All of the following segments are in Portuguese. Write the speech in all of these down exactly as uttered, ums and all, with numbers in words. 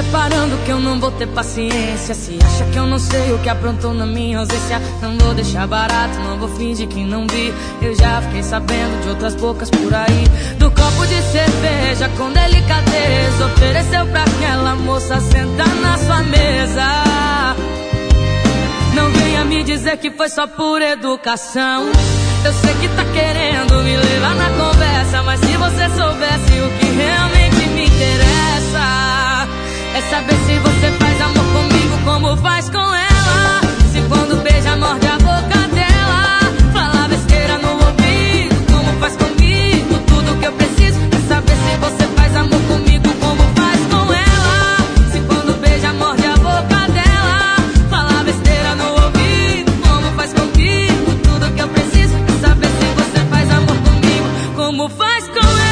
preparando que eu não vou ter paciência. Se acha que eu não sei o que aprontou na minha ausência, não vou deixar barato, não vou fingir que não vi. Eu já fiquei sabendo de outras bocas por aí, do copo de cerveja com delicadeza ofereceu pra aquela moça sentar na sua mesa. Não venha me dizer que foi só por educação. Eu sei que tá querendo me levar na conversa, mas se você soubesse o que realmente me interessa, é saber se você faz amor comigo como faz com ela. Se quando beija morde a boca dela, fala besteira no ouvido como faz comigo. Tudo que eu preciso é saber se você faz amor comigo como faz com ela. Se quando beija morde a boca dela, fala besteira no ouvido como faz comigo. Tudo que eu preciso é saber se você faz amor comigo como faz com ela.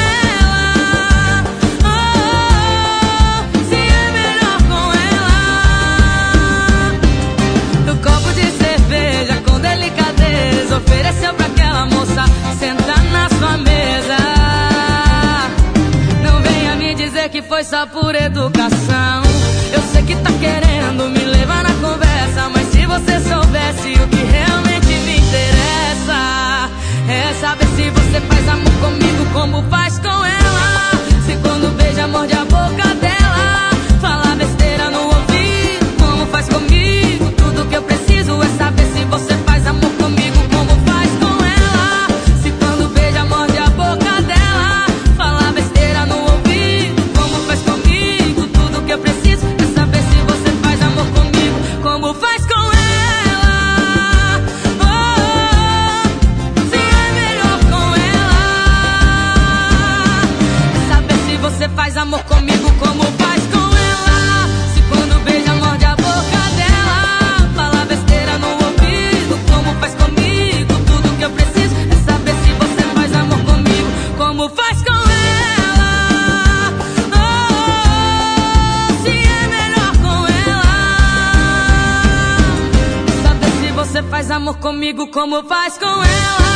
Ofereceu pra aquela moça sentar na sua mesa. Não venha me dizer que foi só por educação. Eu sei que tá querendo me levar na conversa, mas se você soubesse o que realmente me interessa, é saber se você faz amor comigo como faz com ela. Se quando beija morde a boca dela, fala besteira no ouvido como faz comigo. Tudo que eu preciso é saber se você faz amor comigo como faz com ela. Se quando beija morde a boca dela, fala besteira no ouvido como faz comigo. Tudo que eu preciso é saber se você faz amor comigo como faz com ela. Oh, oh, oh, se é melhor com ela, é saber se você faz amor comigo como faz com ela. Se quando beija morde a boca dela, fala besteira no ouvido como faz comigo. Tudo que eu preciso é saber se você faz amor comigo como faz com ela. Oh, oh, oh, se é melhor com ela, é saber se você faz amor comigo como faz com ela.